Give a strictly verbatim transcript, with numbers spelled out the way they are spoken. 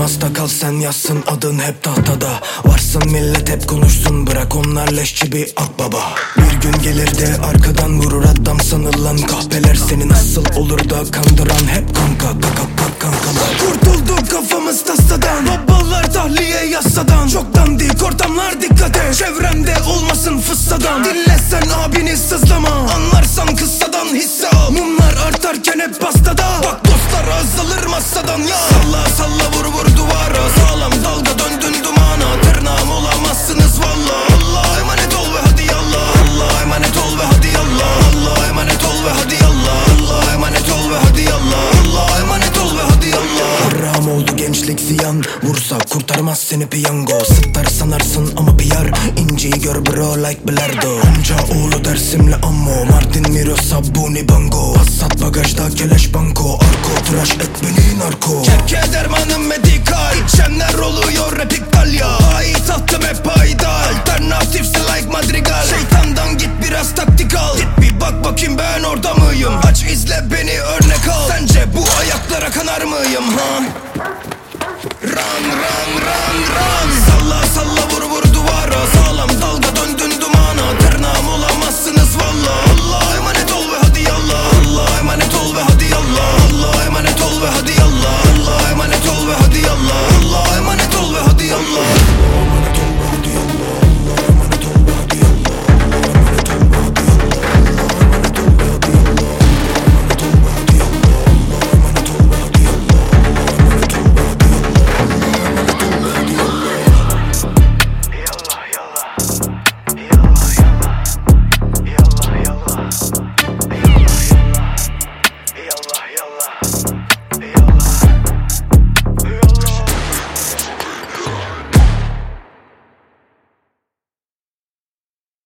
hasta kal sen yazsın adın hep tahtada. Varsın millet hep konuşsun, bırak onlar leş gibi akbaba. Bir gün gelir de arkadan vurur adam sanılan kahpeler. Seni nasıl olur da kandıran hep kanka kaka kaka kankalar. Kurtulduk kafamız tasladan, babalar tahliye yasadan. Çok dandik ortamlar dikkat et, çevremde olmasın fıssadan. Dinlesen abini sızlama, anlarsan kıssadan hisse al. Mumlar artarken hep pastada, bak dostlar azalır masadan ya. Salla salla vur vur duvara, sağlam dalga döndün dumana. Tırnağım olamazsınız valla. Allah'a emanet ol ve hadi yallah. Allah'a emanet ol ve hadi yallah. Allah'a emanet ol ve hadi yallah. Allah'a emanet ol ve hadi yallah. Allah'a emanet ol ve hadi yallah. Haram oldu gençlik ziyan, vursa kurtarmaz seni piyango. Sıktar sanarsın ama piyar, inciyi gör bro like bilardo. Amca oğlu dersimle ammo, Martin Miro Sabuni Bango. Passat bagajda keleş banko, arko tıraş et beni narko. Kepke dermanım medikal, içenler oluyor rap iptal ya. Ay tahtım hep ayda, alternatifse like madrigal. Şeytandan git biraz taktik al, git bir bak bakayım ben orada mıyım. Aç izle beni örnek al, sence bu ayaklara kanar mıyım ha?